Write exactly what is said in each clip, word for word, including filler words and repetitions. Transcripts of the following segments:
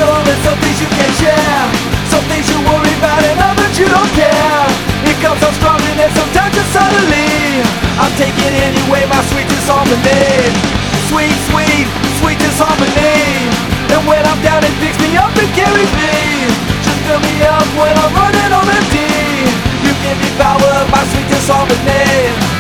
always some things you can't share, some things you worry about and others you don't care. It comes so strong and then sometimes just suddenly I'm taking anyway, my sweet disharmony. Sweet, sweet, sweet disharmony. And when I'm down it picks me up and carries me. Just fill me up when I'm running on empty. You give me power, my sweet disharmony.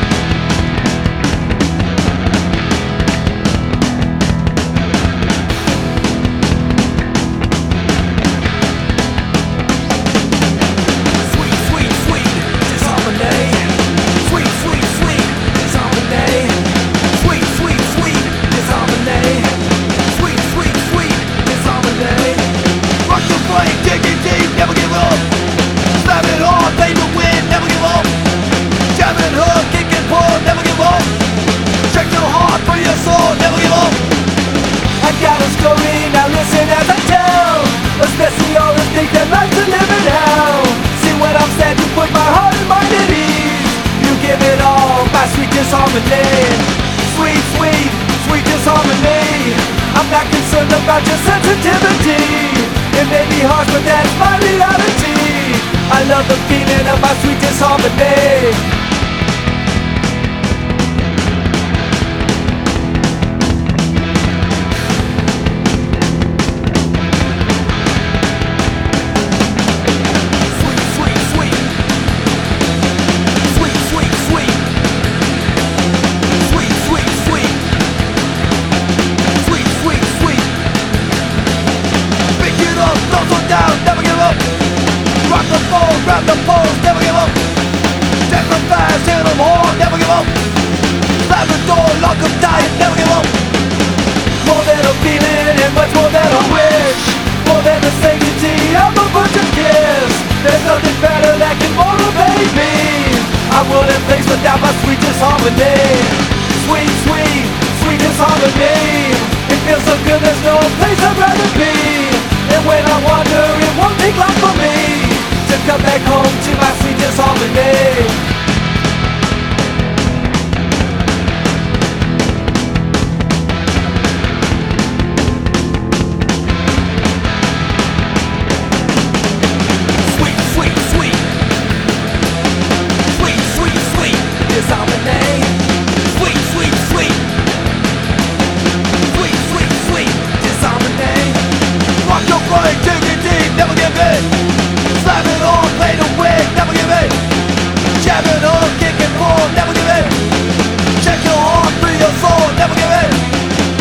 Especially all the things that life to live in now. See when I'm sad, you put my heart and mind at ease. You give it all, my sweet disharmony. Sweet, sweet, sweet disharmony. I'm not concerned about your sensitivity. It may be harsh, but that's my reality. I love the feeling of my sweet disharmony. Grab the poles, never give up. Take them fast, hit them hard, never give up. Slam the door, lock them tight, never give up. More than a feeling and much more than a wish. More than the sanctity of a virgin kiss. There's nothing better that can motivate me. I wouldn't face without my sweet disharmony. Sweet, sweet, sweet disharmony. It feels so good, there's no place I'd rather be. And when I wander, it won't take long for me to come back home to my sweet disharmony. Sweet, sweet, sweet. Sweet, sweet, sweet disharmony. Sweet, sweet, sweet. Sweet, sweet, sweet disharmony. Rock your brain, dig it deep, never give in. Slam it on, play the wig, never give in. Jab it on, kick it more, never give in. Check your heart, free your soul, never give in.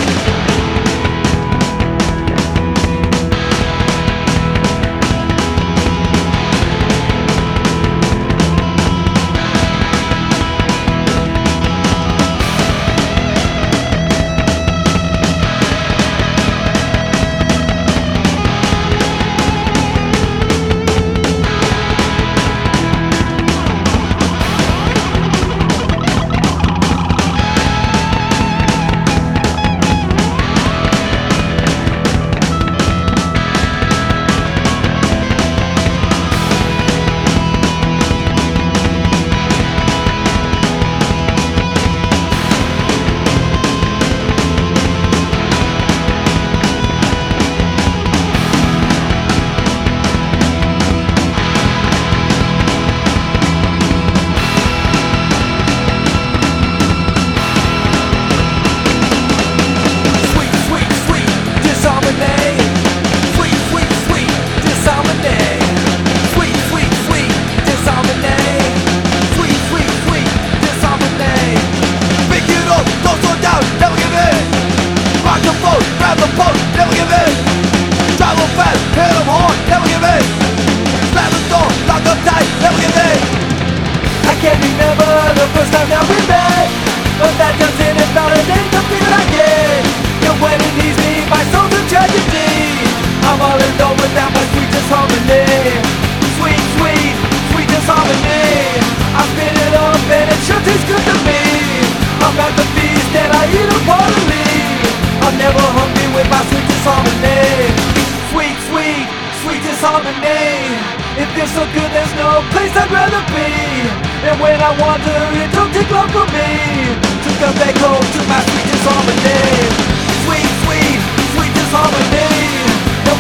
It feels so good, there's no place I'd rather be. And when I wander, it don't take long for me to come back home to my sweet disharmony. Sweet, sweet, sweet disharmony. And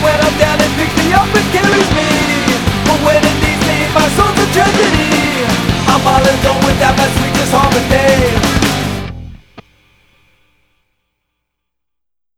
and go with that